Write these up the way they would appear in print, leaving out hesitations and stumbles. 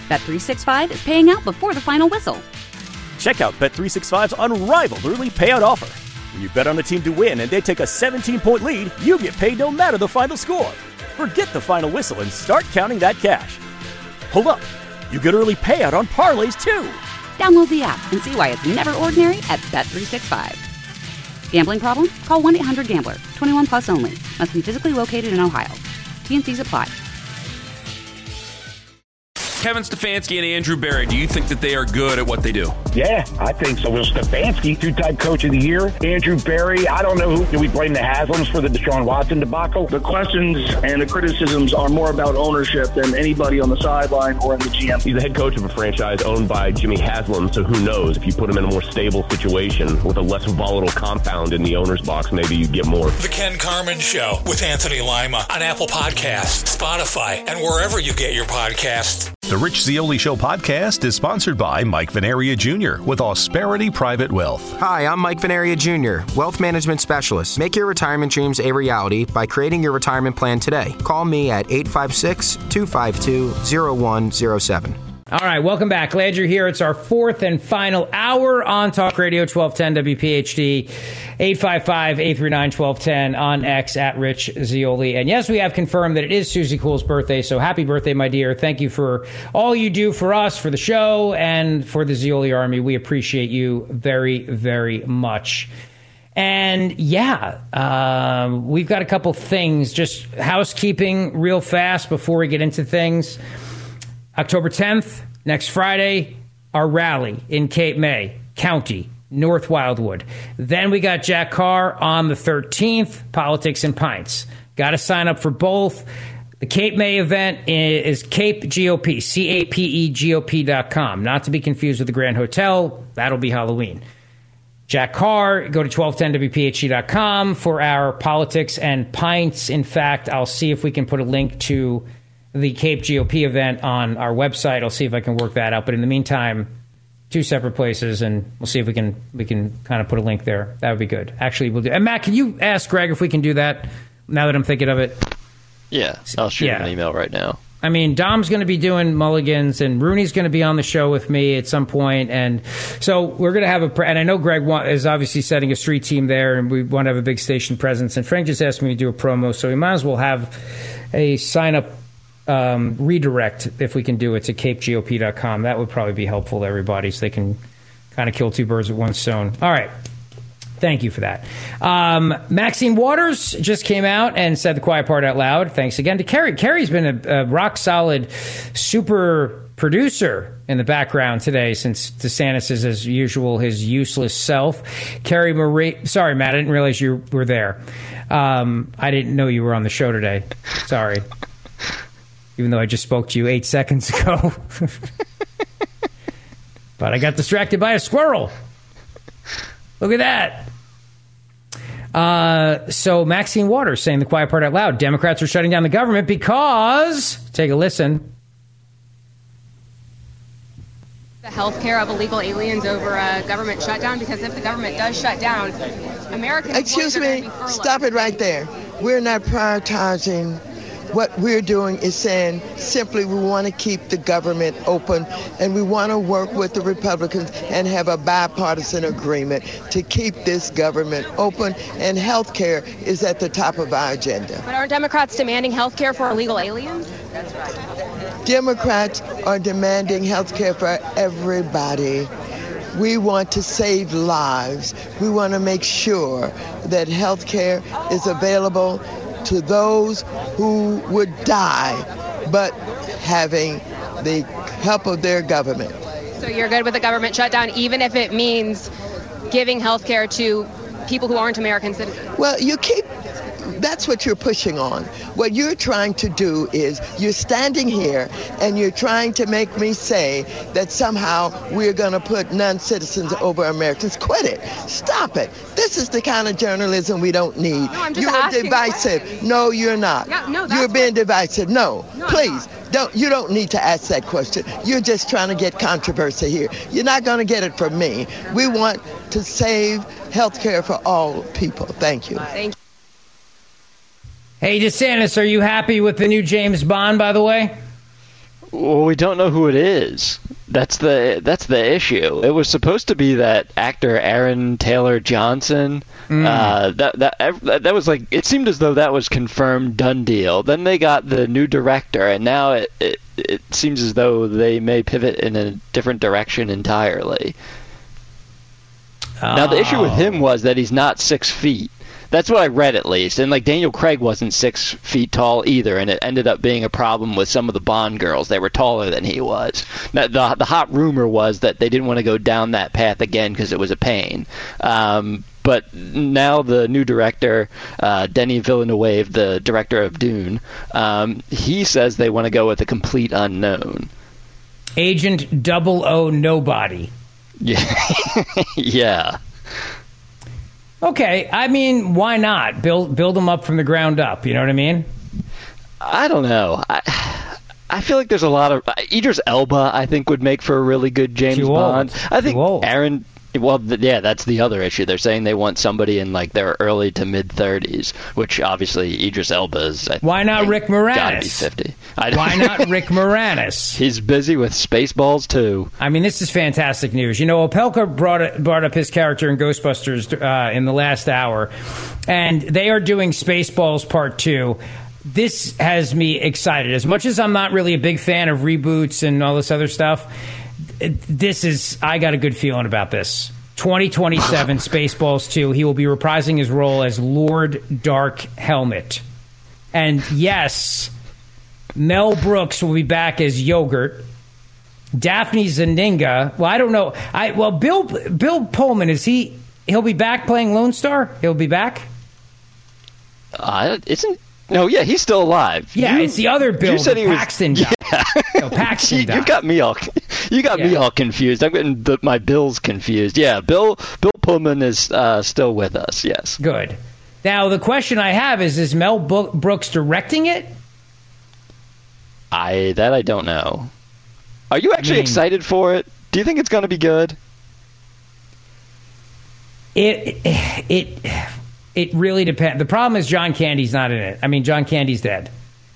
Bet365 is paying out before the final whistle. Check out Bet365's unrivaled early payout offer. When you bet on a team to win and they take a 17-point lead, you get paid no matter the final score. Forget the final whistle and start counting that cash. Hold up. You get early payout on parlays, too. Download the app and see why it's never ordinary at Bet365. Gambling problem? Call 1-800-GAMBLER. 21 plus only. Must be physically located in Ohio. T&Cs apply. Kevin Stefanski and Andrew Berry, do you think that they are good at what they do? Yeah, I think so. Well, Stefanski, two-time coach of the year. Andrew Berry, I don't know who. Do we blame the Haslams for the Deshaun Watson debacle? The questions and the criticisms are more about ownership than anybody on the sideline or in the GM. He's the head coach of a franchise owned by Jimmy Haslam, so who knows? If you put him in a more stable situation with a less volatile compound in the owner's box, maybe you get more. The Ken Carman Show with Anthony Lima on Apple Podcasts, Spotify, and wherever you get your podcasts. The Rich Zeoli Show podcast is sponsored by Mike Venaria Jr. with Ausperity Private Wealth. Hi, I'm Mike Venaria Jr., Wealth Management Specialist. Make your retirement dreams a reality by creating your retirement plan today. Call me at 856-252-0107. All right, welcome back. Glad you're here. It's our fourth and final hour on Talk Radio 1210 WPHD, 855-839-1210 on X at Rich Zeoli. And yes, we have confirmed that it is Susie Cool's birthday, so happy birthday, my dear. Thank you for all you do for us, for the show, and for the Zeoli Army. We appreciate you very, very much. And yeah, we've got a couple things, just housekeeping real fast before we get into things. October 10th, next Friday, our rally in Cape May County, North Wildwood. Then we got Jack Carr on the 13th, Politics and Pints. Got to sign up for both. The Cape May event is Cape GOP, CAPEGOP.com. Not to be confused with the Grand Hotel. That'll be Halloween. Jack Carr, go to 1210WPHD.com for our Politics and Pints. In fact, I'll see if we can put a link to the Cape GOP event on our website. I'll see if I can work that out. But in the meantime, two separate places, and we'll see if we can kind of put a link there. That would be good. Actually, we'll do. And Matt, can you ask Greg if we can do that now that I'm thinking of it? Yeah, I'll shoot him an email right now. I mean, Dom's going to be doing Mulligans, and Rooney's going to be on the show with me at some point, and so we're going to have and I know Greg is obviously setting a street team there, and we want to have a big station presence, and Frank just asked me to do a promo, so we might as well have a sign-up redirect, if we can do it, to capegop.com. That would probably be helpful to everybody, so they can kind of kill two birds with one stone. All right. Thank you for that. Maxine Waters just came out and said the quiet part out loud. Thanks again to Kerry. Kerry's been a rock-solid super producer in the background today, since DeSantis is, as usual, his useless self. Kerry Marie... Sorry, Matt, I didn't realize you were there. I didn't know you were on the show today. Sorry. Even though I just spoke to you 8 seconds ago. But I got distracted by a squirrel. Look at that. So Maxine Waters saying the quiet part out loud. Democrats are shutting down the government because... Take a listen. The health care of illegal aliens over a government shutdown, because if the government does shut down, Americans... Excuse me. Stop it right there. We're not prioritizing... What we're doing is saying simply we want to keep the government open, and we want to work with the Republicans and have a bipartisan agreement to keep this government open, and health care is at the top of our agenda. But aren't Democrats demanding health care for illegal aliens? That's right. Democrats are demanding health care for everybody. We want to save lives. We want to make sure that health care is available to those who would die, but having the help of their government. So you're good with the government shutdown, even if it means giving health care to people who aren't American citizens? Well, that's what you're pushing on. What you're trying to do is you're standing here and you're trying to make me say that somehow we're going to put non-citizens over Americans. Quit it. Stop it. This is the kind of journalism we don't need. No, you're divisive. No, you're not. Yeah, no, you're being divisive. No, please. You don't need to ask that question. You're just trying to get controversy here. You're not going to get it from me. We want to save health care for all people. Thank you. Thank you. Hey, DeSantis, are you happy with the new James Bond, by the way? Well, we don't know who it is. That's the issue. It was supposed to be that actor Aaron Taylor Johnson. That was like, it seemed as though that was confirmed, done deal. Then they got the new director, and now it seems as though they may pivot in a different direction entirely. Now the issue with him was that he's not 6 feet. That's what I read, at least. And, like, Daniel Craig wasn't 6 feet tall either, and it ended up being a problem with some of the Bond girls. They were taller than he was. Now, the hot rumor was that they didn't want to go down that path again because it was a pain. But now the new director, Denis Villeneuve, the director of Dune, he says they want to go with a complete unknown. Agent 00 Nobody. Yeah. Yeah. Okay, I mean, why not build them up from the ground up? You know what I mean? I don't know. I feel like there's a lot of Idris Elba. I think would make for a really good James Bond. I think Aaron. Well, yeah, that's the other issue. They're saying they want somebody in like their early to mid 30s, which obviously Idris Elba is. Why not Rick Moranis? Gotta be 50. Why not Rick Moranis? He's busy with Spaceballs too. I mean, this is fantastic news. You know, Opelka brought up his character in Ghostbusters in the last hour, and they are doing Spaceballs Part 2. This has me excited. As much as I'm not really a big fan of reboots and all this other stuff, I got a good feeling about this. 2027 Spaceballs 2. He will be reprising his role as Lord Dark Helmet. And yes, Mel Brooks will be back as Yogurt. Daphne Zaninga. Well, I don't know. Bill Pullman, he'll be back playing Lone Star? He'll be back? No, yeah, he's still alive. Yeah, it's the other Bill, Paxton guy. Yeah. No, Paxton You got me all confused. I'm getting my Bills confused. Yeah, Bill Pullman is still with us, yes. Good. Now, the question I have is Mel Brooks directing it? I don't know. Are you actually excited for it? Do you think it's going to be good? It really depends. The problem is John Candy's not in it. I mean, John Candy's dead.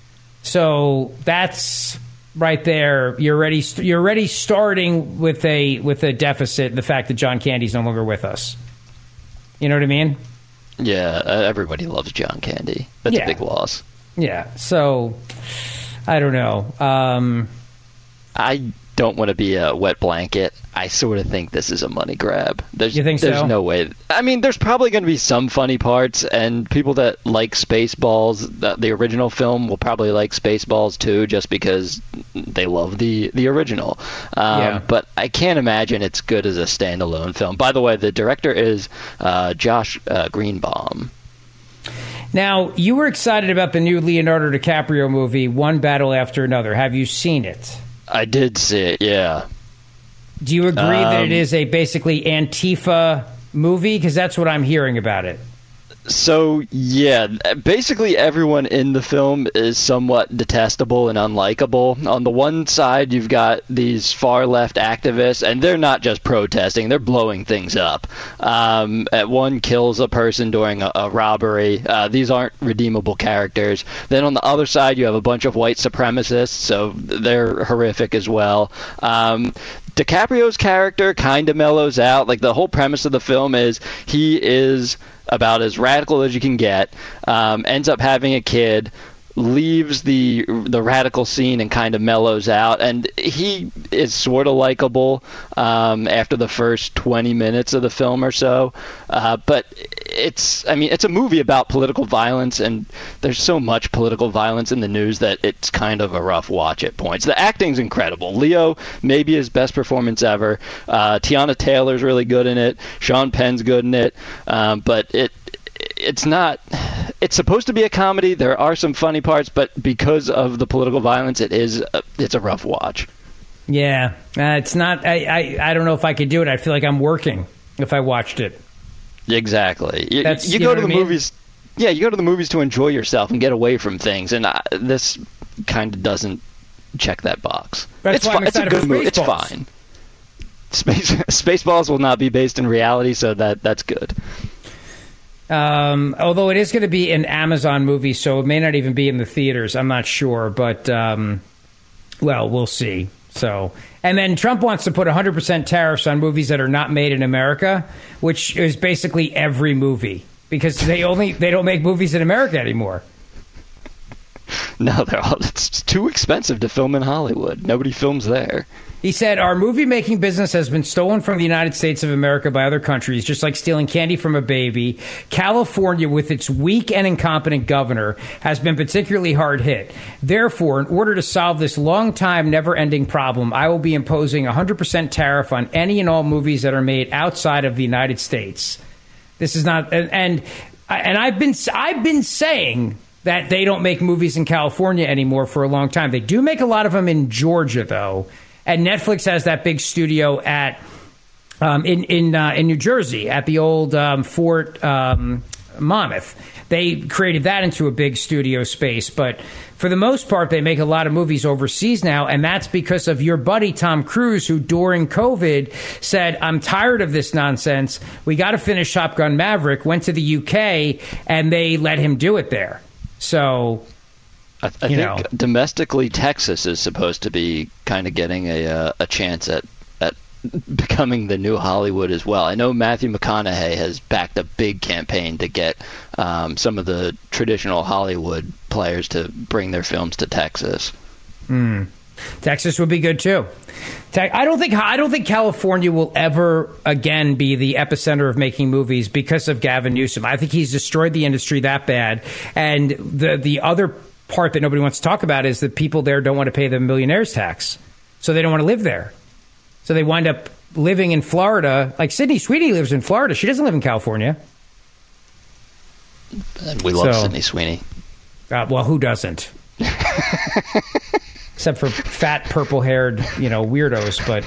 So that's right there. You're already starting with a deficit. The fact that John Candy's no longer with us. You know what I mean? Yeah, everybody loves John Candy. That's a big loss. Yeah. So I don't know. I don't want to be a wet blanket. I sort of think this is a money grab. You think so? There's no way. I mean, there's probably going to be some funny parts, and people that like Spaceballs, the original film, will probably like Spaceballs too, just because they love the original. But I can't imagine it's good as a standalone film. By the way, the director is Josh Greenbaum. Now, you were excited about the new Leonardo DiCaprio movie, One Battle After Another. Have you seen it? I did see it, yeah. Do you agree that it is a basically Antifa movie? Because that's what I'm hearing about it. So, yeah, basically everyone in the film is somewhat detestable and unlikable. On the one side, you've got these far-left activists, and they're not just protesting, they're blowing things up. One kills a person during a robbery. These aren't redeemable characters. Then on the other side, you have a bunch of white supremacists, so they're horrific as well. DiCaprio's character kind of mellows out. Like, the whole premise of the film is he is about as radical as you can get, ends up having a kid, leaves the radical scene and kind of mellows out, and he is sort of likable after the first 20 minutes of the film or so. But it's a movie about political violence, and there's so much political violence in the news that it's kind of a rough watch at points. The acting's incredible. Leo, maybe his best performance ever. Tiana Taylor's really good in it. Sean Penn's good in it. But it's not. It's supposed to be a comedy. There are some funny parts, but because of the political violence, it's a rough watch. Yeah, it's not. I don't know if I could do it. I feel like I'm working if I watched it. Exactly. You go to the movies. Yeah, you go to the movies to enjoy yourself and get away from things, and this kind of doesn't check that box. That's why I'm excited for Spaceballs. It's fine. Spaceballs will not be based in reality, so that's good. Although it is going to be an Amazon movie, so it may not even be in the theaters. I'm not sure, but Well, we'll see. So, and then Trump wants to put 100% tariffs on movies that are not made in America, which is basically every movie, because they don't make movies in America anymore. No, it's too expensive to film in Hollywood. Nobody films there. He said, our movie-making business has been stolen from the United States of America by other countries, just like stealing candy from a baby. California, with its weak and incompetent governor, has been particularly hard hit. Therefore, in order to solve this long-time, never-ending problem, I will be imposing a 100% tariff on any and all movies that are made outside of the United States. This is not... And I've been saying that they don't make movies in California anymore for a long time. They do make a lot of them in Georgia, though. And Netflix has that big studio at in New Jersey at the old Fort Monmouth. They created that into a big studio space. But for the most part, they make a lot of movies overseas now. And that's because of your buddy, Tom Cruise, who during COVID said, I'm tired of this nonsense. We got to finish Top Gun Maverick, went to the UK, and they let him do it there. So... I think domestically, Texas is supposed to be kind of getting a chance at becoming the new Hollywood as well. I know Matthew McConaughey has backed a big campaign to get some of the traditional Hollywood players to bring their films to Texas. Texas would be good too. I don't think California will ever again be the epicenter of making movies because of Gavin Newsom. I think he's destroyed the industry that bad, and the other part that nobody wants to talk about is that people there don't want to pay the millionaire's tax, so they don't want to live there. So they wind up living in Florida. Like Sydney Sweeney lives in Florida. She doesn't live in California. And we love Sydney Sweeney. Well, who doesn't? Except for fat, purple-haired, weirdos. But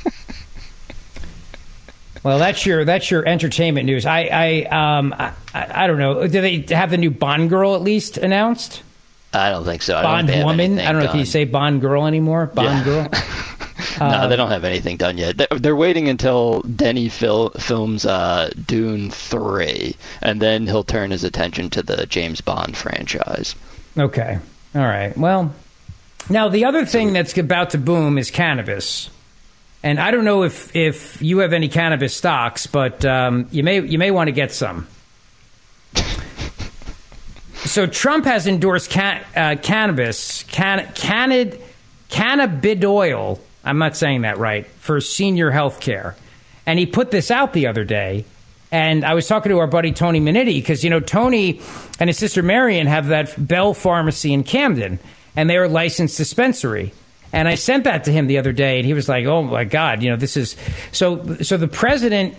well, that's your entertainment news. I don't know. Do they have the new Bond girl at least announced? I don't think so. Bond woman? I don't know. Can you say Bond girl anymore? Bond girl? No, they don't have anything done yet. They're waiting until Denny films Dune 3, and then he'll turn his attention to the James Bond franchise. Okay. All right. Well, now the other thing that's about to boom is cannabis. And I don't know if you have any cannabis stocks, but you may want to get some. So Trump has endorsed cannabis, cannabidiol, I'm not saying that right, for senior health care. And he put this out the other day. And I was talking to our buddy Tony Minetti, because, Tony and his sister Marion have that Bell Pharmacy in Camden, and they're a licensed dispensary. And I sent that to him the other day, and he was like, oh, my God, this is... So the president...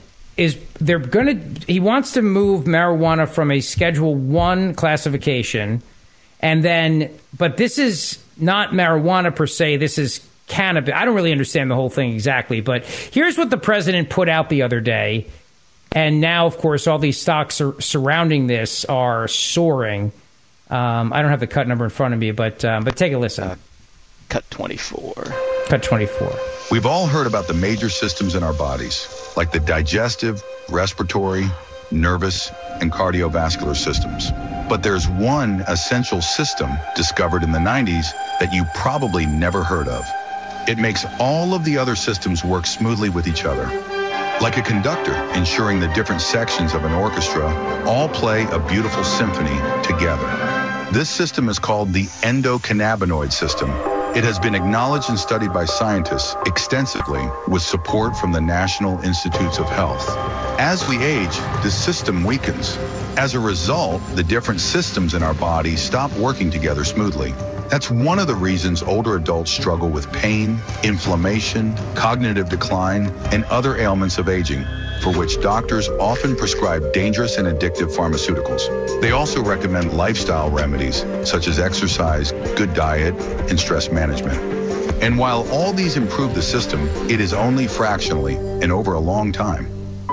he wants to move marijuana from a Schedule 1 classification, but this is not marijuana per se, this is cannabis. I don't really understand the whole thing exactly, but here's what the president put out the other day, and now, of course, all these stocks surrounding this are soaring. I don't have the cut number in front of me, but take a listen. Cut 24. Cut 24. We've all heard about the major systems in our bodies, like the digestive, respiratory, nervous, and cardiovascular systems. But there's one essential system discovered in the 90s that you probably never heard of. It makes all of the other systems work smoothly with each other. Like a conductor ensuring the different sections of an orchestra all play a beautiful symphony together. This system is called the endocannabinoid system. It has been acknowledged and studied by scientists extensively with support from the National Institutes of Health. As we age, the system weakens. As a result, the different systems in our body stop working together smoothly. That's one of the reasons older adults struggle with pain, inflammation, cognitive decline, and other ailments of aging, for which doctors often prescribe dangerous and addictive pharmaceuticals. They also recommend lifestyle remedies, such as exercise, good diet, and stress management. And while all these improve the system, it is only fractionally and over a long time.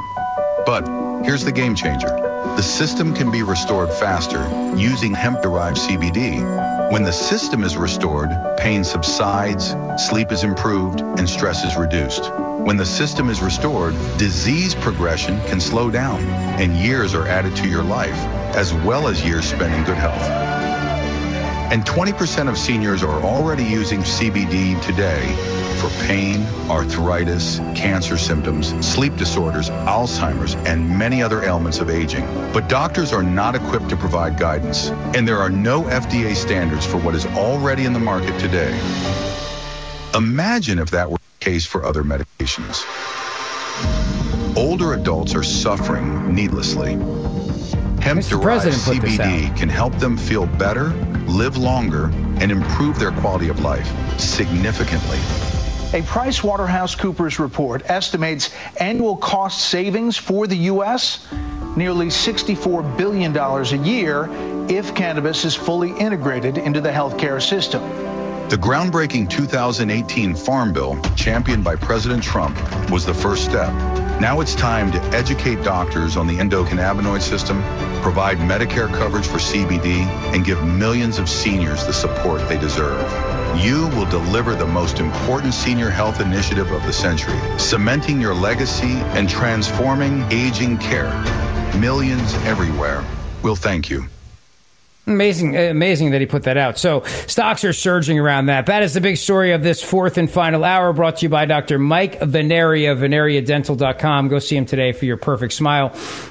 But here's the game changer. The system can be restored faster using hemp-derived CBD. When the system is restored, pain subsides, sleep is improved, and stress is reduced. When the system is restored, disease progression can slow down, and years are added to your life, as well as years spent in good health. And 20% of seniors are already using CBD today for pain, arthritis, cancer symptoms, sleep disorders, Alzheimer's, and many other ailments of aging. But doctors are not equipped to provide guidance, and there are no FDA standards for what is already in the market today. Imagine if that were the case for other medications. Older adults are suffering needlessly. Hemp-derived CBD can help them feel better, live longer, and improve their quality of life significantly. A PricewaterhouseCoopers report estimates annual cost savings for the U.S. nearly $64 billion a year if cannabis is fully integrated into the healthcare system. The groundbreaking 2018 Farm Bill, championed by President Trump, was the first step. Now it's time to educate doctors on the endocannabinoid system, provide Medicare coverage for CBD, and give millions of seniors the support they deserve. You will deliver the most important senior health initiative of the century, cementing your legacy and transforming aging care. Millions everywhere will thank you. Amazing that he put that out. So stocks are surging around that. That is the big story of this fourth and final hour, brought to you by Dr. Mike Veneria, VeneriaDental.com. Go see him today for your perfect smile.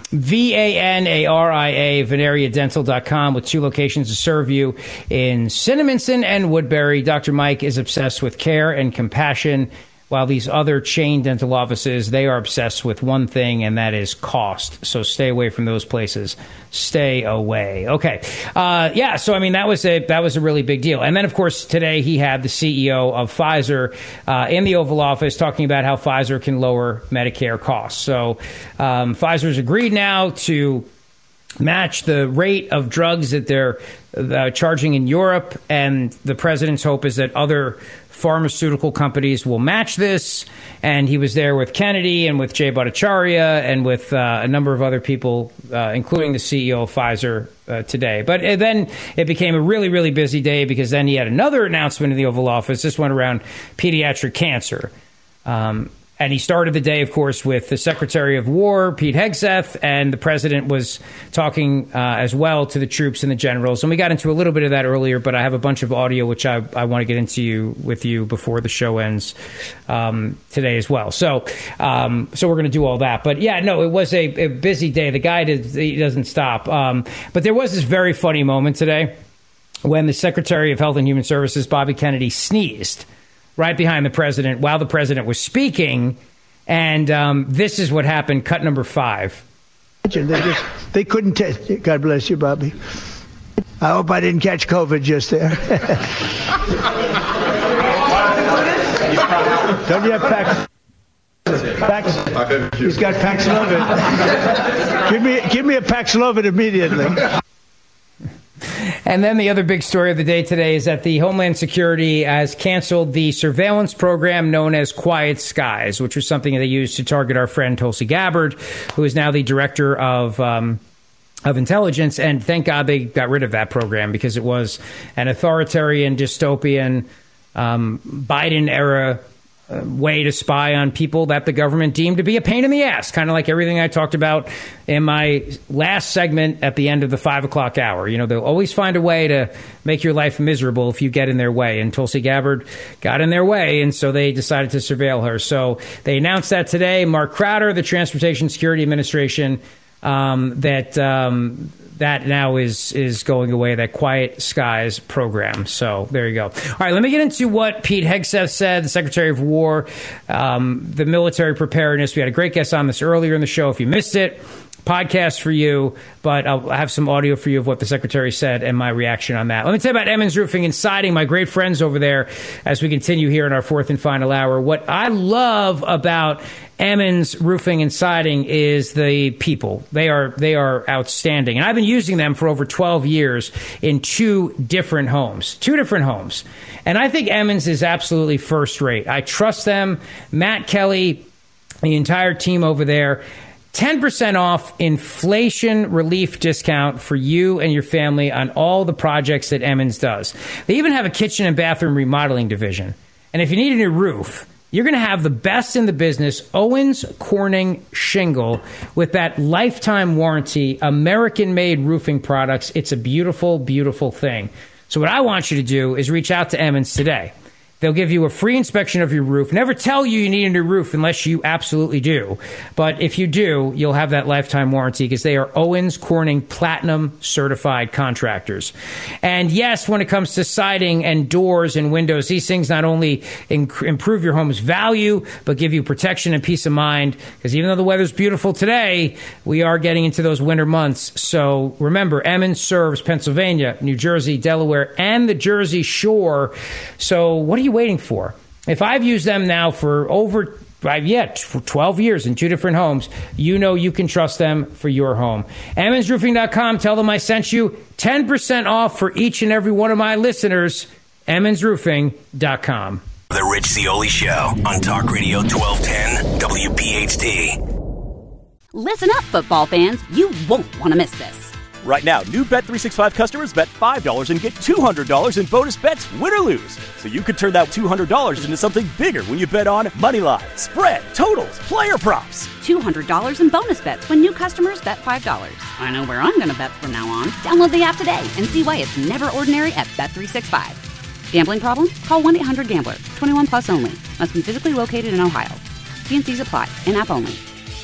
VANARIA, VeneriaDental.com, with 2 locations to serve you in Cinnaminson and Woodbury. Dr. Mike is obsessed with care and compassion, while these other chain dental offices, they are obsessed with one thing, and that is cost. So stay away from those places. Stay away. Okay. So, I mean, that was a really big deal. And then, of course, today he had the CEO of Pfizer in the Oval Office talking about how Pfizer can lower Medicare costs. So Pfizer's agreed now to match the rate of drugs that they're charging in Europe, and the president's hope is that other pharmaceutical companies will match this. And he was there with Kennedy and with Jay Bhattacharya and with a number of other people, including the CEO of Pfizer today. But then it became a really, really busy day, because then he had another announcement in the Oval Office. This one around pediatric cancer. And he started the day, of course, with the Secretary of War, Pete Hegseth, and the president was talking as well to the troops and the generals. And we got into a little bit of that earlier, but I have a bunch of audio which I want to get into with you before the show ends today as well. So we're going to do all that. But yeah, no, it was a busy day. The guy he doesn't stop. But there was this very funny moment today when the Secretary of Health and Human Services, Bobby Kennedy, sneezed right behind the president while the president was speaking. And this is what happened. Cut number 5. They couldn't test it. God bless you, Bobby. I hope I didn't catch COVID just there. Don't you have Pax? He's got Paxlovid. Give me a Paxlovid immediately. And then the other big story of the day today is that the Homeland Security has canceled the surveillance program known as Quiet Skies, which was something they used to target our friend Tulsi Gabbard, who is now the director of intelligence. And thank God they got rid of that program, because it was an authoritarian, dystopian, Biden-era way to spy on people that the government deemed to be a pain in the ass, kind of like everything I talked about in my last segment at the end of the 5 o'clock hour. You know, they'll always find a way to make your life miserable if you get in their way. And Tulsi Gabbard got in their way, and so they decided to surveil her. So they announced that today. Mark Crowder, the Transportation Security Administration, that now is going away, that Quiet Skies program. So there you go. All right, let me get into what Pete Hegseth said, the Secretary of War, the military preparedness. We had a great guest on this earlier in the show. If you missed it, podcast for you, but I'll have some audio for you of what the Secretary said and my reaction on that. Let me tell you about Emmons Roofing and Siding, my great friends over there, as we continue here in our fourth and final hour. What I love about Emmons Roofing and Siding is the people. They are outstanding. And I've been using them for over 12 years in two different homes. And I think Emmons is absolutely first rate. I trust them. Matt Kelly, the entire team over there. 10% off inflation relief discount for you and your family on all the projects that Emmons does. They even have a kitchen and bathroom remodeling division. And if you need a new roof, you're going to have the best in the business, Owens Corning shingle, with that lifetime warranty, American-made roofing products. It's a beautiful, beautiful thing. So what I want you to do is reach out to Emmons today. They'll give you a free inspection of your roof. Never tell you need a new roof unless you absolutely do. But if you do, you'll have that lifetime warranty because they are Owens Corning Platinum certified contractors. And yes, when it comes to siding and doors and windows, these things not only improve your home's value, but give you protection and peace of mind. Because even though the weather's beautiful today, we are getting into those winter months. So remember, Emmons serves Pennsylvania, New Jersey, Delaware, and the Jersey Shore. So what are you waiting for? If I've used them now for over 12 years in 2 different homes, you know you can trust them for your home. EmmonsRoofing.com. Tell them I sent you 10% off for each and every one of my listeners. EmmonsRoofing.com. The Rich Zeoli Show on Talk Radio 1210 WPHT. Listen up, football fans. You won't want to miss this. Right now, new Bet365 customers bet $5 and get $200 in bonus bets, win or lose. So you could turn that $200 into something bigger when you bet on money line, spread, totals, player props. $200 in bonus bets when new customers bet $5. I know where I'm going to bet from now on. Download the app today and see why it's never ordinary at Bet365. Gambling problem? Call 1-800-GAMBLER. 21 plus only. Must be physically located in Ohio. T&Cs apply. In-app only.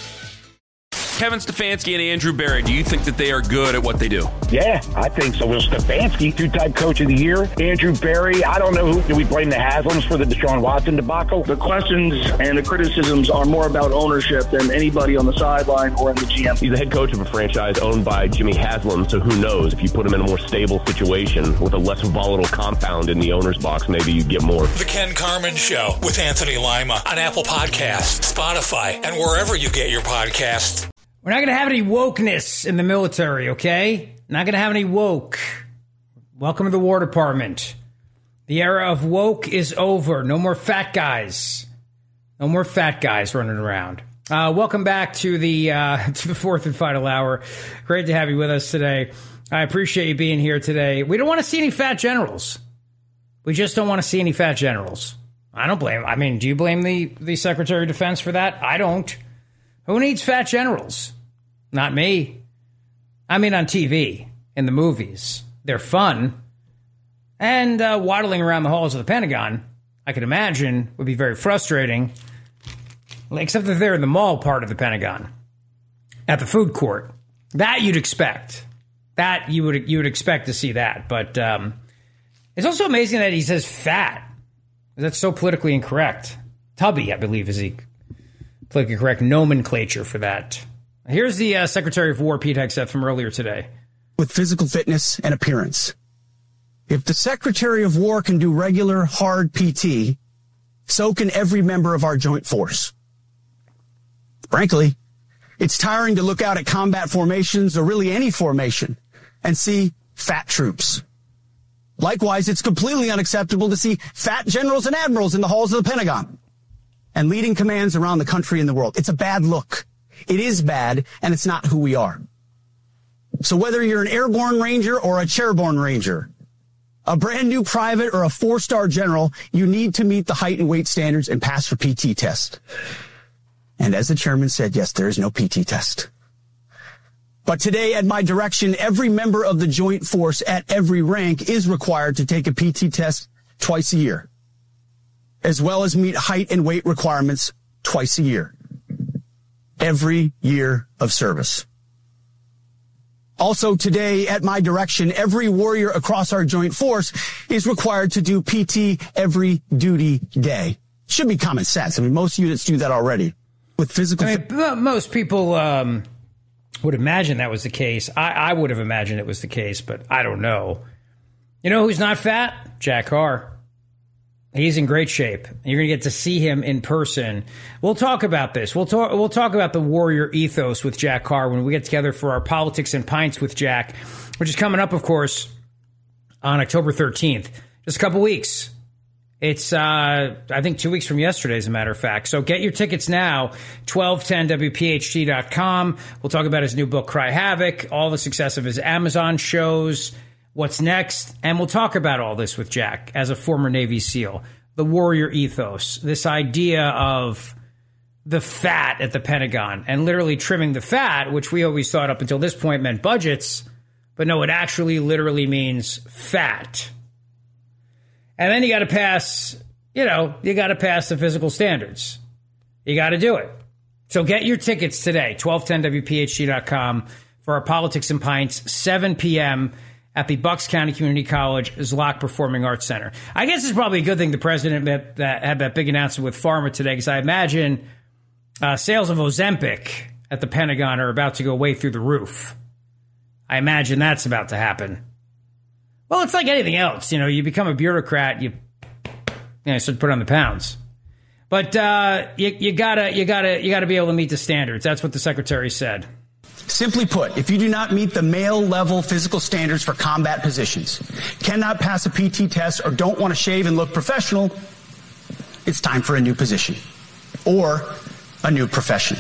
Kevin Stefanski and Andrew Berry, do you think that they are good at what they do? Yeah, I think so. Will Stefanski, 2-time coach of the year. Andrew Berry, I don't know who. Do we blame the Haslams for the Deshaun Watson debacle? The questions and the criticisms are more about ownership than anybody on the sideline or in the GM. He's the head coach of a franchise owned by Jimmy Haslam, so who knows? If you put him in a more stable situation with a less volatile compound in the owner's box, maybe you get more. The Ken Carman Show with Anthony Lima on Apple Podcasts, Spotify, and wherever you get your podcasts. We're not going to have any wokeness in the military, okay? Not going to have any woke. Welcome to the War Department. The era of woke is over. No more fat guys. No more fat guys running around. Welcome back to the fourth and final hour. Great to have you with us today. I appreciate you being here today. We don't want to see any fat generals. We just don't want to see any fat generals. I don't blame. I mean, do you blame the Secretary of Defense for that? I don't. Who needs fat generals? Not me. I mean, on TV, in the movies. They're fun. And waddling around the halls of the Pentagon, I can imagine, would be very frustrating. Except that they're in the mall part of the Pentagon. At the food court. That you'd expect. That you would expect to see that. But it's also amazing that he says fat. That's so politically incorrect. Tubby, I believe, is the politically correct nomenclature for that. Here's the Secretary of War, Pete Hegseth, from earlier today. With physical fitness and appearance. If the Secretary of War can do regular, hard PT, so can every member of our joint force. Frankly, it's tiring to look out at combat formations, or really any formation, and see fat troops. Likewise, it's completely unacceptable to see fat generals and admirals in the halls of the Pentagon and leading commands around the country and the world. It's a bad look. It is bad, and it's not who we are. So whether you're an airborne ranger or a chairborne ranger, a brand new private or a 4-star general, you need to meet the height and weight standards and pass your PT test. And as the chairman said, yes, there is no PT test. But today, at my direction, every member of the joint force at every rank is required to take a PT test twice a year, as well as meet height and weight requirements twice a year. Every year of service. Also today, at my direction, every warrior across our joint force is required to do PT every duty day. Should be common sense. I mean, most units do that already. With physical... most people would imagine that was the case. I would have imagined it was the case, but I don't know. You know who's not fat? Jack Carr. He's in great shape. You're going to get to see him in person. We'll talk about this. We'll talk about the warrior ethos with Jack Carr when we get together for our Politics and Pints with Jack, which is coming up, of course, on October 13th. Just a couple weeks. It's, I think, 2 weeks from yesterday, as a matter of fact. So get your tickets now, 1210WPHT.com. We'll talk about his new book, Cry Havoc, all the success of his Amazon shows, what's next, and we'll talk about all this with Jack as a former Navy SEAL. The warrior ethos, this idea of the fat at the Pentagon and literally trimming the fat, which we always thought up until this point meant budgets, but no, it actually literally means fat. And then you got to pass, you got to pass the physical standards. You got to do it. So get your tickets today, 1210WPHT.com, for our Politics and Pints, 7 p.m. at the Bucks County Community College Zlock Performing Arts Center. I guess it's probably a good thing the president had that big announcement with Pharma today, because I imagine sales of Ozempic at the Pentagon are about to go way through the roof. I imagine that's about to happen. Well, it's like anything else. You become a bureaucrat, you start put on the pounds. But you gotta be able to meet the standards. That's what the secretary said. Simply put, if you do not meet the male-level physical standards for combat positions, cannot pass a PT test, or don't want to shave and look professional, it's time for a new position or a new profession.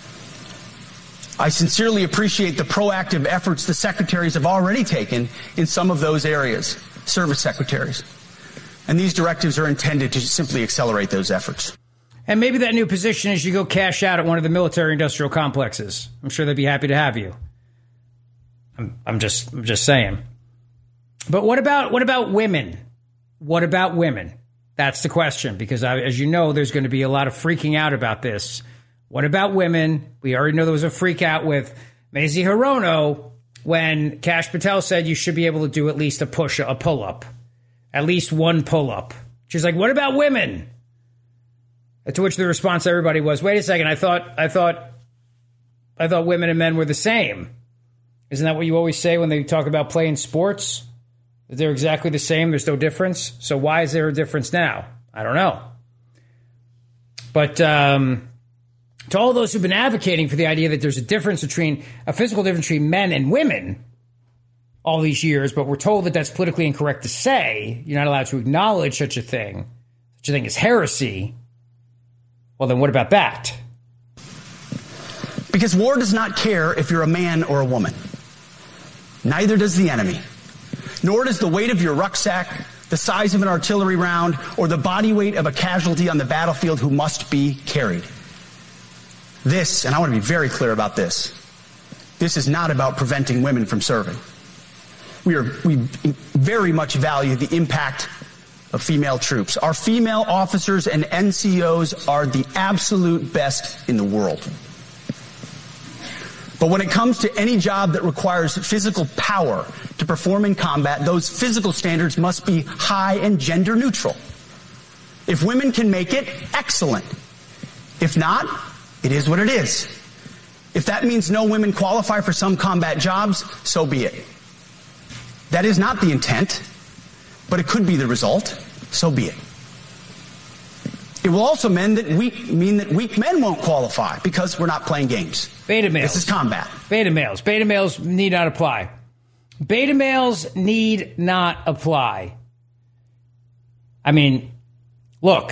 I sincerely appreciate the proactive efforts the secretaries have already taken in some of those areas, service secretaries. And these directives are intended to simply accelerate those efforts. And maybe that new position is you go cash out at one of the military-industrial complexes. I'm sure they'd be happy to have you. I'm just saying. But what about women? What about women? That's the question, because as you know, there's going to be a lot of freaking out about this. What about women? We already know there was a freak out with Mazie Hirono when Kash Patel said you should be able to do at least a pull-up. At least one pull-up. She's like, what about women? To which the response to everybody was, wait a second, I thought women and men were the same. Isn't that what you always say when they talk about playing sports? That they're exactly the same, there's no difference? So why is there a difference now? I don't know. But to all those who've been advocating for the idea that there's a physical difference between men and women all these years, but we're told that that's politically incorrect to say, you're not allowed to acknowledge such a thing. Such a thing is heresy. Well, then what about that? Because war does not care if you're a man or a woman. Neither does the enemy. Nor does the weight of your rucksack, the size of an artillery round, or the body weight of a casualty on the battlefield who must be carried. This, and I want to be very clear about this is not about preventing women from serving. We very much value the impact of female troops. Our female officers and NCOs are the absolute best in the world. But when it comes to any job that requires physical power to perform in combat, those physical standards must be high and gender neutral. If women can make it, excellent. If not, it is what it is. If that means no women qualify for some combat jobs, so be it. That is not the intent, but it could be the result, so be it. It will also mean that weak men won't qualify because we're not playing games. Beta males. This is combat. Beta males. Beta males need not apply. Beta males need not apply. I mean, look,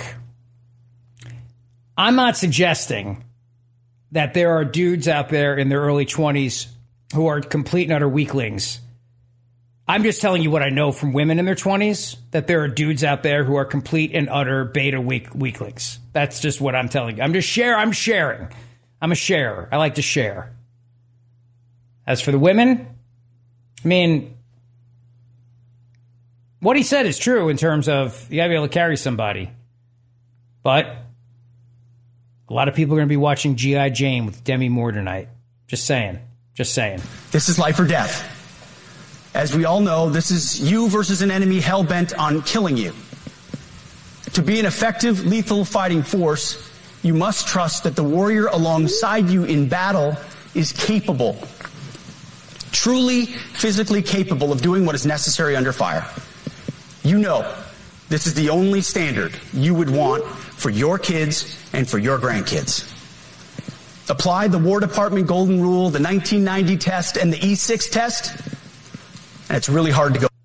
I'm not suggesting that there are dudes out there in their early 20s who are complete and utter weaklings. I'm just telling you what I know from women in their 20s, that there are dudes out there who are complete and utter beta weaklings. That's just what I'm telling you. I'm sharing. I'm a sharer. I like to share. As for the women, I mean, what he said is true in terms of you got to be able to carry somebody. But a lot of people are going to be watching G.I. Jane with Demi Moore tonight. Just saying. This is life or death. As we all know, this is you versus an enemy hell-bent on killing you. To be an effective, lethal fighting force, you must trust that the warrior alongside you in battle is capable, truly physically capable of doing what is necessary under fire. You know, this is the only standard you would want for your kids and for your grandkids. Apply the War Department Golden Rule, the 1990 test, and the E6 test, and it's really hard to go.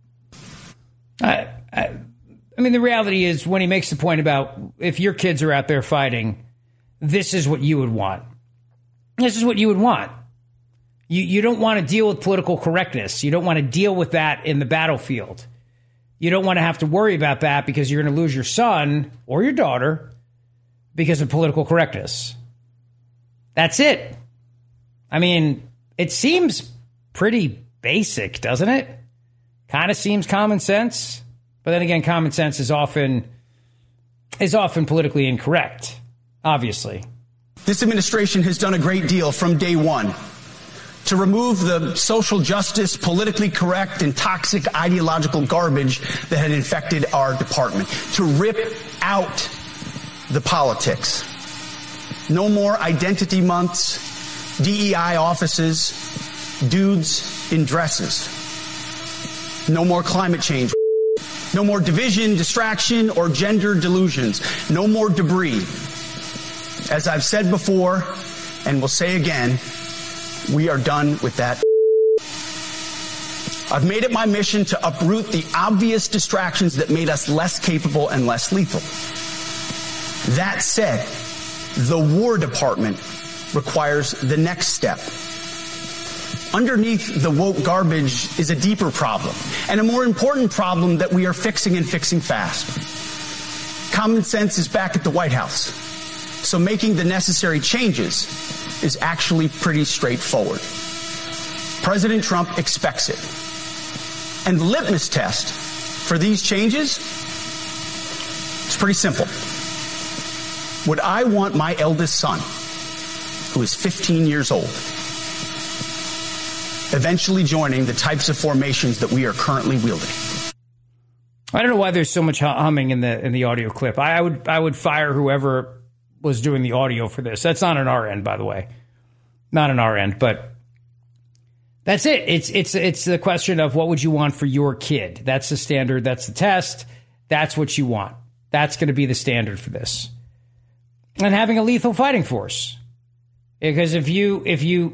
I mean, the reality is when he makes the point about if your kids are out there fighting, this is what you would want. This is what you would want. You don't want to deal with political correctness. You don't want to deal with that in the battlefield. You don't want to have to worry about that because you're going to lose your son or your daughter because of political correctness. That's it. I mean, it seems pretty basic, doesn't it? Kind of seems common sense. But then again, common sense is often politically incorrect, obviously. This administration has done a great deal from day one to remove the social justice, politically correct, and toxic ideological garbage that had infected our department, to rip out the politics. No more identity months, DEI offices, dudes in dresses. No more climate change. No more division, distraction, or gender delusions. No more debris. As I've said before, and will say again, we are done with that. I've made it my mission to uproot the obvious distractions that made us less capable and less lethal. That said, the War Department requires the next step. Underneath the woke garbage is a deeper problem, and a more important problem that we are fixing and fixing fast. Common sense is back at the White House, so making the necessary changes is actually pretty straightforward. President Trump expects it. And the litmus test for these changes is pretty simple. Would I want my eldest son, who is 15 years old, eventually joining the types of formations that we are currently wielding? I don't know why there's so much humming in the audio clip. I would fire whoever was doing the audio for this. That's not on our end, by the way. Not on our end, but that's it. It's the question of what would you want for your kid? That's the standard. That's the test. That's what you want. That's going to be the standard for this. And having a lethal fighting force, because if you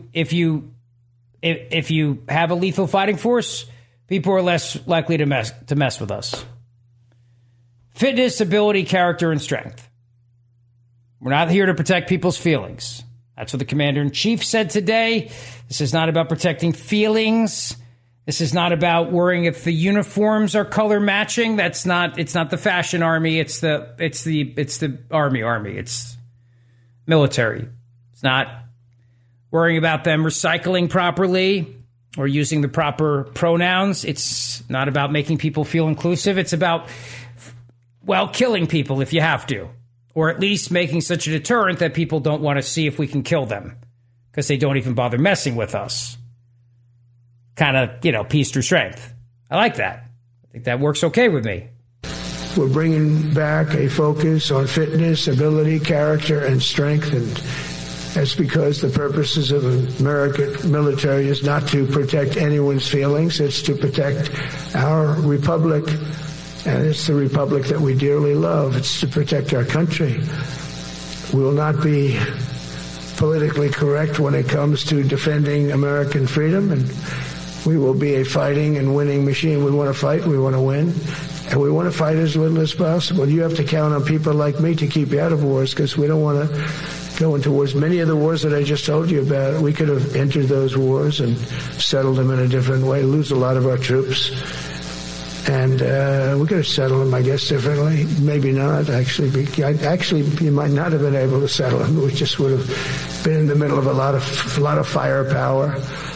have a lethal fighting force, people are less likely to mess with us. Fitness, ability, character, and strength. We're not here to protect people's feelings. That's what the commander-in-chief said today. This is not about protecting feelings. This is not about worrying if the uniforms are color matching. It's not the fashion army. It's the army. It's military. It's not worrying about them recycling properly or using the proper pronouns. It's not about making people feel inclusive. It's about, killing people if you have to. Or at least making such a deterrent that people don't want to see if we can kill them because they don't even bother messing with us. Kind of, peace through strength. I like that. I think that works okay with me. We're bringing back a focus on fitness, ability, character, and strength. And that's because the purposes of American military is not to protect anyone's feelings. It's to protect our republic. And it's the republic that we dearly love. It's to protect our country. We will not be politically correct when it comes to defending American freedom, and we will be a fighting and winning machine. We want to fight, we want to win, and we want to fight as little as possible. You have to count on people like me to keep you out of wars, because we don't want to go into wars. Many of the wars that I just told you about, we could have entered those wars and settled them in a different way, lose a lot of our troops. And we could have settled them, I guess, differently. Maybe not, actually. You might not have been able to settle them. We just would have been in the middle of a lot of firepower.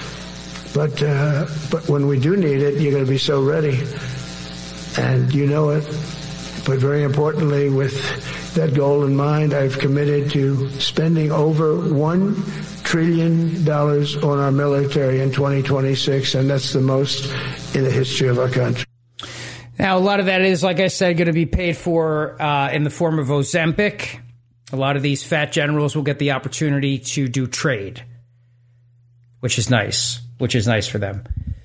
But when we do need it, you're going to be so ready. And you know it. But very importantly, with that goal in mind, I've committed to spending over $1 trillion on our military in 2026, and that's the most in the history of our country. Now, a lot of that is, like I said, going to be paid for in the form of Ozempic. A lot of these fat generals will get the opportunity to do trade, which is nice for them.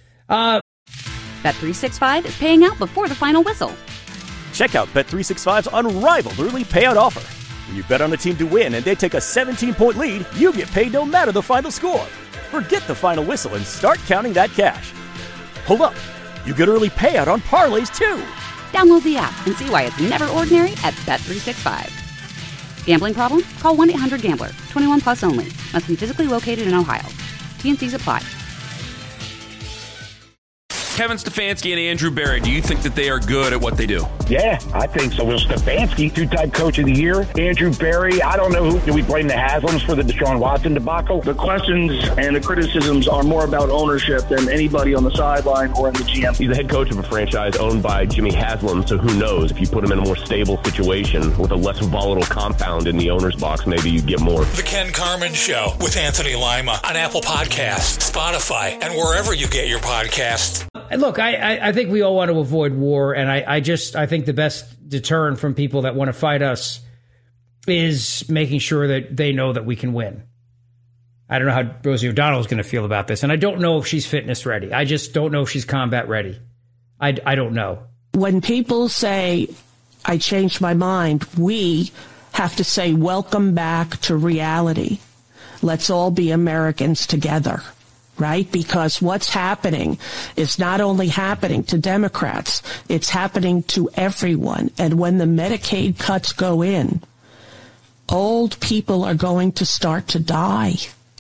Bet365 is paying out before the final whistle. Check out Bet365's unrivaled early payout offer. When you bet on a team to win and they take a 17-point lead, you get paid no matter the final score. Forget the final whistle and start counting that cash. Hold up. You get early payout on parlays, too. Download the app and see why it's never ordinary at Bet365. Gambling problem? Call 1-800-GAMBLER. 21 plus only. Must be physically located in Ohio. T&Cs apply. Kevin Stefanski and Andrew Berry, do you think that they are good at what they do? Yeah, I think so. Will Stefanski, two-time coach of the year. Andrew Berry, I don't know who. Do we blame the Haslams for the Deshaun Watson debacle? The questions and the criticisms are more about ownership than anybody on the sideline or in the GM. He's the head coach of a franchise owned by Jimmy Haslam, so who knows? If you put him in a more stable situation with a less volatile compound in the owner's box, maybe you get more. The Ken Carman Show with Anthony Lima on Apple Podcasts, Spotify, and wherever you get your podcasts. Look, I think we all want to avoid war, and I think the best deterrent from people that want to fight us is making sure that they know that we can win. I don't know how Rosie O'Donnell is going to feel about this, and I don't know if she's fitness ready. I just don't know if she's combat ready. I don't know. When people say, I changed my mind, we have to say, welcome back to reality. Let's all be Americans together. Right? Because what's happening is not only happening to Democrats, it's happening to everyone. And when the Medicaid cuts go in, old people are going to start to die.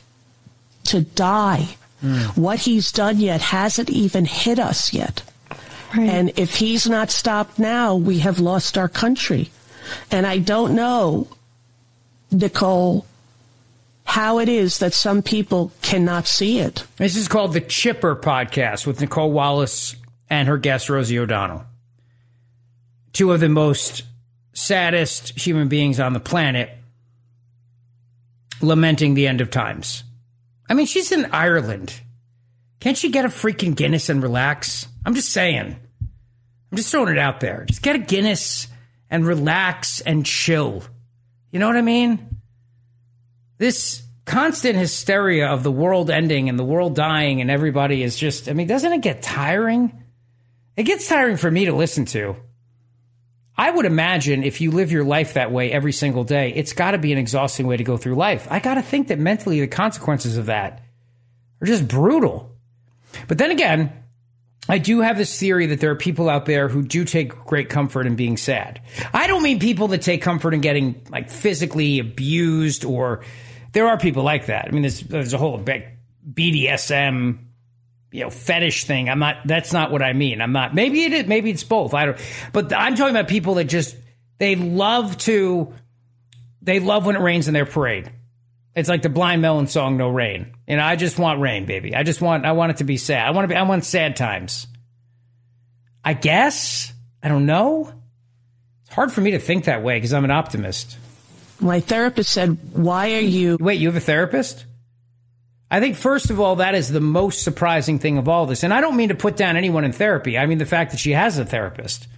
What he's done yet hasn't even hit us yet. Right. And if he's not stopped now, we have lost our country. And I don't know, Nicole, how it is that some people cannot see it. This is called the Chipper Podcast with Nicole Wallace and her guest, Rosie O'Donnell. Two of the most saddest human beings on the planet lamenting the end of times. I mean, she's in Ireland. Can't she get a freaking Guinness and relax? I'm just saying. I'm just throwing it out there. Just get a Guinness and relax and chill. You know what I mean? This constant hysteria of the world ending and the world dying and everybody is just, I mean, doesn't it get tiring? It gets tiring for me to listen to. I would imagine if you live your life that way every single day, it's got to be an exhausting way to go through life. I got to think that mentally the consequences of that are just brutal. But then again, I do have this theory that there are people out there who do take great comfort in being sad. I don't mean people that take comfort in getting like physically abused, or there are people like that. I mean, there's a whole big BDSM, fetish thing. That's not what I mean. Maybe it is, maybe it's both. But I'm talking about people that just, they love when it rains in their parade. It's like the Blind Melon song, No Rain. I just want rain, baby. I want it to be sad. I want sad times. I guess. I don't know. It's hard for me to think that way because I'm an optimist. My therapist said, why are you... Wait, you have a therapist? I think, first of all, that is the most surprising thing of all this. And I don't mean to put down anyone in therapy. I mean the fact that she has a therapist.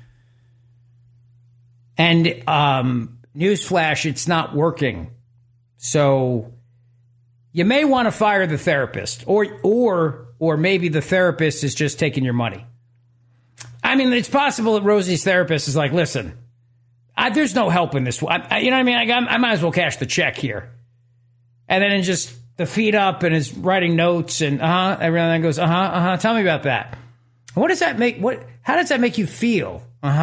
And newsflash, it's not working. So you may want to fire the therapist, or maybe the therapist is just taking your money. I mean, it's possible that Rosie's therapist is like, listen, there's no help in this. You know what I mean? I might as well cash the check here. And then just the feet up and is writing notes and everyone goes, tell me about that. What does that make? How does that make you feel?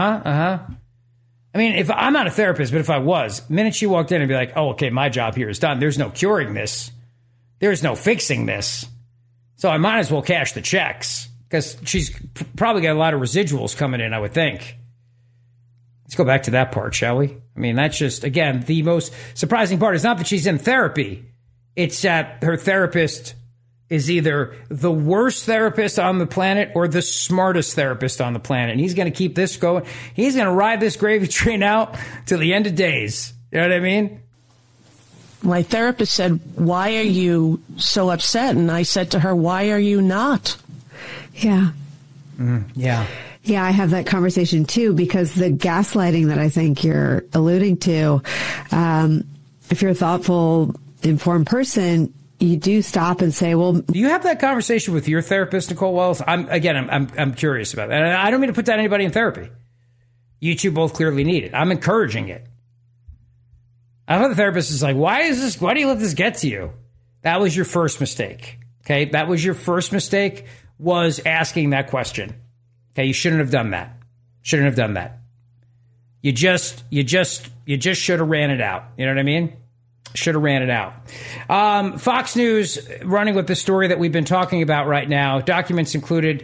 I mean, if I'm not a therapist, but if I was, the minute she walked in, I'd be like, oh, okay, my job here is done. There's no curing this. There's no fixing this. So I might as well cash the checks because she's probably got a lot of residuals coming in, I would think. Let's go back to that part, shall we? I mean, that's just, again, the most surprising part is not that she's in therapy. It's that her therapist is either the worst therapist on the planet or the smartest therapist on the planet. And he's going to keep this going. He's going to ride this gravy train out till the end of days. You know what I mean? My therapist said, why are you so upset? And I said to her, why are you not? Yeah. Yeah. Yeah, I have that conversation too, because the gaslighting that I think you're alluding to, if you're a thoughtful, informed person, you do stop and say, well, do you have that conversation with your therapist, Nicole Wallace? I'm curious about that. And I don't mean to put down anybody in therapy. You two both clearly need it. I'm encouraging it. I know the therapist is like, why do you let this get to you? That was your first mistake. Okay. That was your first mistake, was asking that question. Okay. You shouldn't have done that. Shouldn't have done that. You just should have ran it out. You know what I mean? Should have ran it out. Fox News running with the story that we've been talking about right now. Documents included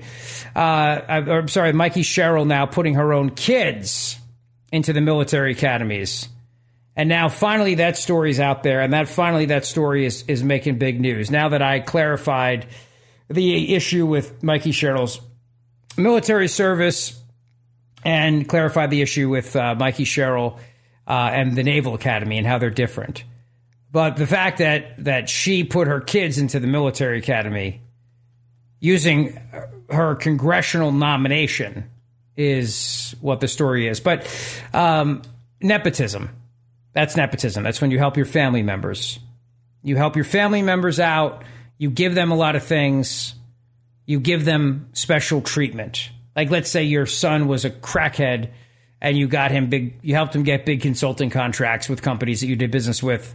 Mikey Sherrill now putting her own kids into the military academies. And now finally that story's out there, and that story is making big news. Now that I clarified the issue with Mikey Sherrill's military service and clarified the issue with Mikey Sherrill and the Naval Academy and how they're different. But the fact that she put her kids into the military academy using her congressional nomination is what the story is. But nepotism. That's nepotism. That's when you help your family members. You help your family members out. You give them a lot of things. You give them special treatment. Like, let's say your son was a crackhead and you helped him get big consulting contracts with companies that you did business with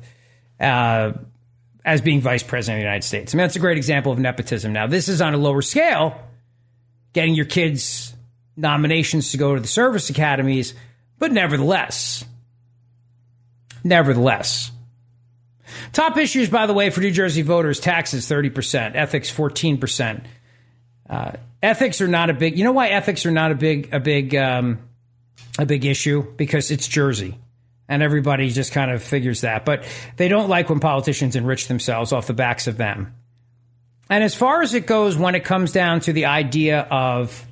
as being vice president of the United States. I mean, that's a great example of nepotism. Now, this is on a lower scale, getting your kids nominations to go to the service academies, but nevertheless. Top issues, by the way, for New Jersey voters: taxes 30%, ethics 14%. Ethics are not a big. You know why ethics are not a big issue? Because it's Jersey, and everybody just kind of figures that. But they don't like when politicians enrich themselves off the backs of them. And as far as it goes, when it comes down to the idea of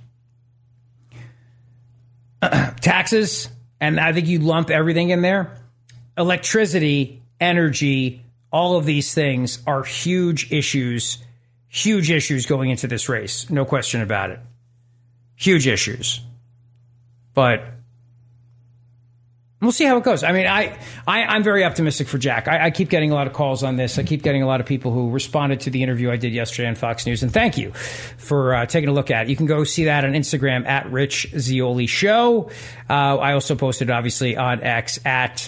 taxes, and I think you lump everything in there. Electricity, energy, all of these things are huge issues going into this race. No question about it. Huge issues. But we'll see how it goes. I mean, I'm very optimistic for Jack. I keep getting a lot of calls on this. I keep getting a lot of people who responded to the interview I did yesterday on Fox News. And thank you for taking a look at it. You can go see that on Instagram at Rich Zeoli Show. I also posted, obviously, on X at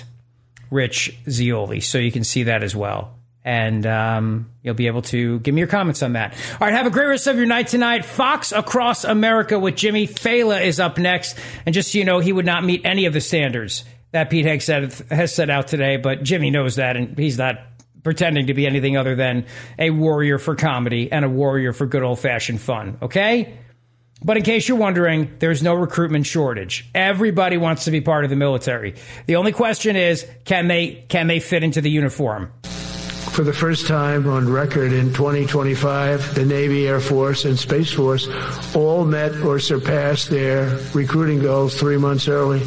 Rich Zeoli, so you can see that as well. And you'll be able to give me your comments on that. All right, have a great rest of your night tonight. Fox Across America with Jimmy Fela is up next. And just so you know, he would not meet any of the standards that Pete has set out today, but Jimmy knows that, and he's not pretending to be anything other than a warrior for comedy and a warrior for good old-fashioned fun, okay? But in case you're wondering, there's no recruitment shortage. Everybody wants to be part of the military. The only question is, can they fit into the uniform? For the first time on record in 2025, the Navy, Air Force, and Space Force all met or surpassed their recruiting goals 3 months early.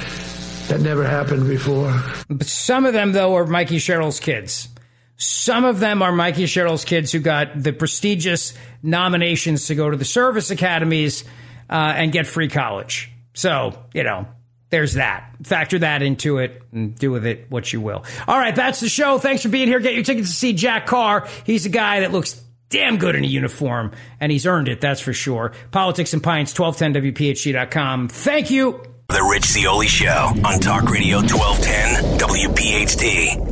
That never happened before. But some of them, though, are Mikey Sherrill's kids. Some of them are Mikey Sherrill's kids who got the prestigious nominations to go to the service academies and get free college. So, there's that. Factor that into it and do with it what you will. All right, that's the show. Thanks for being here. Get your tickets to see Jack Carr. He's a guy that looks damn good in a uniform, and he's earned it, that's for sure. Politics and Pints, 1210WPHT.com. Thank you. The Rich Zeoli Show on Talk Radio 1210 WPHT.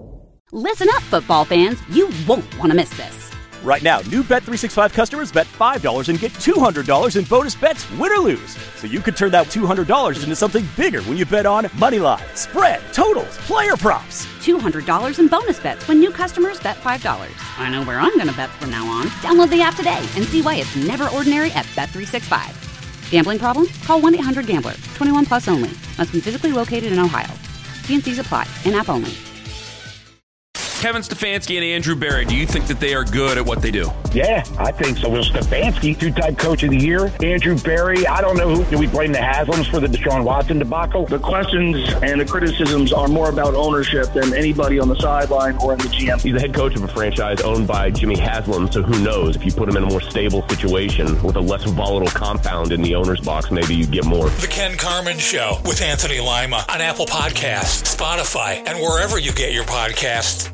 Listen up, football fans. You won't want to miss this. Right now, new Bet365 customers bet $5 and get $200 in bonus bets, win or lose. So you could turn that $200 into something bigger when you bet on money line, spread, totals, player props. $200 in bonus bets when new customers bet $5. I know where I'm going to bet from now on. Download the app today and see why it's never ordinary at Bet365. Gambling problem? Call 1-800-GAMBLER. 21 plus only. Must be physically located in Ohio. T&Cs apply. In-app only. Kevin Stefanski and Andrew Berry, do you think that they are good at what they do? Yeah, I think so. Will Stefanski, two-time coach of the year. Andrew Berry, I don't know who. Do we blame the Haslams for the Deshaun Watson debacle? The questions and the criticisms are more about ownership than anybody on the sideline or in the GM. He's the head coach of a franchise owned by Jimmy Haslam, so who knows? If you put him in a more stable situation with a less volatile compound in the owner's box, maybe you get more. The Ken Carman Show with Anthony Lima on Apple Podcasts, Spotify, and wherever you get your podcasts.